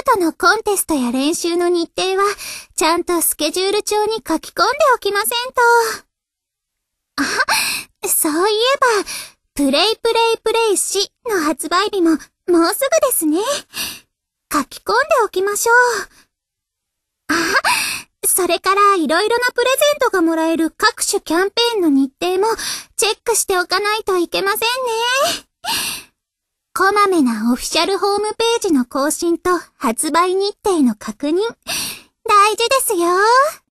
トのコンテストや練習の日程は、ちゃんとスケジュール帳に書き込んでおきませんと。そういえば、プレイプレイプレイ4の発売日ももうすぐですね。書き込んでおきましょう。それからいろいろなプレゼントがもらえる各種キャンペーンの日程もチェックしておかないといけませんね。こまめなオフィシャルホームページの更新と発売日程の確認、大事ですよ。